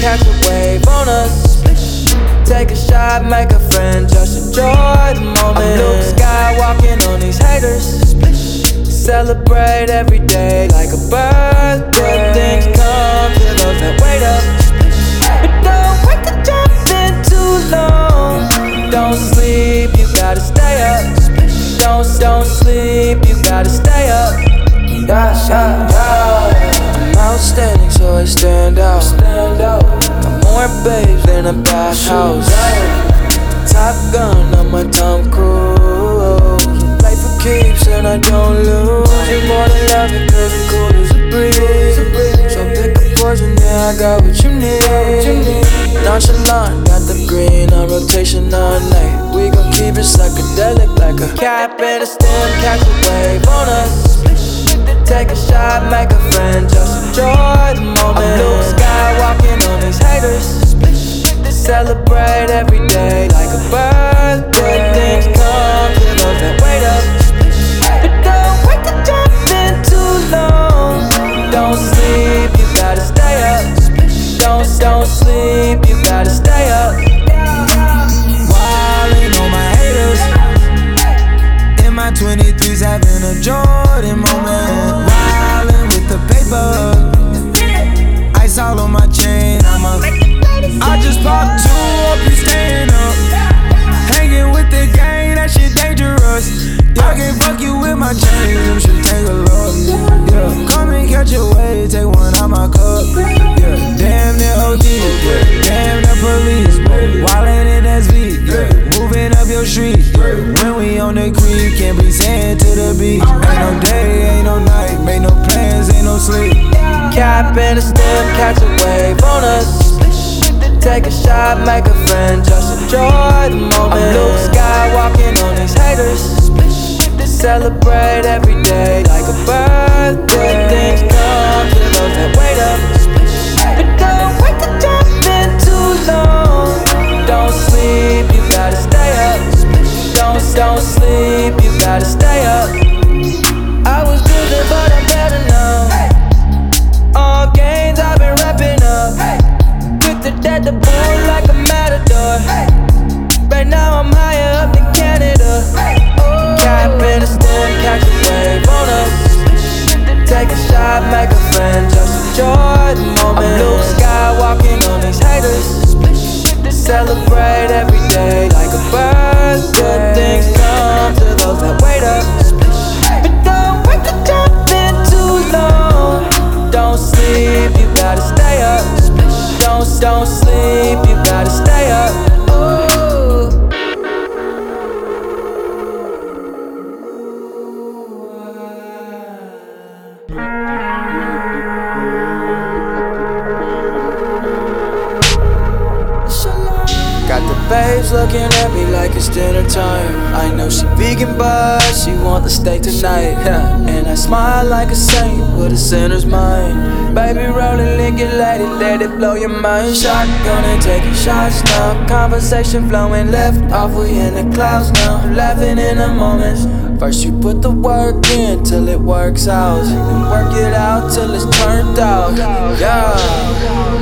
catch a wave on us. Take a shot, make a friend, just enjoy the moment. I'm Luke Skywalking on these haters. Celebrate every day like a birthday. Good things come to those that wait up. But don't wait to jump in too long. Don't sleep, you gotta stay up. Don't sleep, you gotta stay up. I'm outstanding, so I stand out. I'm more babes than a bathhouse. Top Gun on my Tom Cruise. Play for keeps and I don't lose. You're more than love it, cause I'm cool as a breeze. So pick a poison, yeah, I got what you need. Nonchalant, got the green on rotation all night. We gon' keep it psychedelic like a cap and a stem, catch a wave on us. Take a shot, make a friend, just enjoy the moment. I'm Luke Skywalking on these haters. Celebrate every day like a birthday. Good things come to those that wait up. But don't wait to jump in too long. Don't sleep, you gotta stay up. Don't sleep, you gotta stay up. Wildin' on my haters. In my 23s having a Jordan moment. Wildin' with the paper. Ice all on my chain, I just popped two up, you staying up. Hanging with the gang, that shit dangerous. Y'all can't fuck you with my chain, them should take a look. Yeah, come and catch a wave, take one out my cup. Yeah, damn the OD, yeah, damn the police. Wildin' in SV, yeah, moving up your street. Yeah, when we on the creek, can't be saying to the beach. Ain't no day, ain't no night, make no plans, ain't no sleep. Cap and a stem, catch a wave on us. Take a shot, make a friend, just enjoy the moment. I'm Luke Skywalking on these haters. Celebrate every day like a birthday. Good things come to those that wait up. But don't wait to jump in too long. Don't sleep, you gotta stay up. Don't sleep, you gotta stay up. I was losing, but I'm better now. All gains I've been wrapping up. At the bull like a matador. Right now I'm higher up than Canada. Cap and a stem, catch a wave on us. Take a shot, make a friend, just enjoy the moment. I'm Luke Skywalking on these haters. Celebrate every day like a birthday. Good things come to those that wait up. But don't wait to jump in too long. Don't sleep, you gotta stay up. Don't sleep, you gotta stay up. Ooh. Got the babes looking at me like it's dinner time. I know she vegan, but she want the steak tonight. And I smile like a saint with a sinner's mind. Baby, roll it, lick it, let it blow your mind. Shotgun and taking shots now. Conversation flowing left off, we in the clouds now. Laughing in the moments. First you put the work in till it works out. Then work it out till it's turned out. Yeah.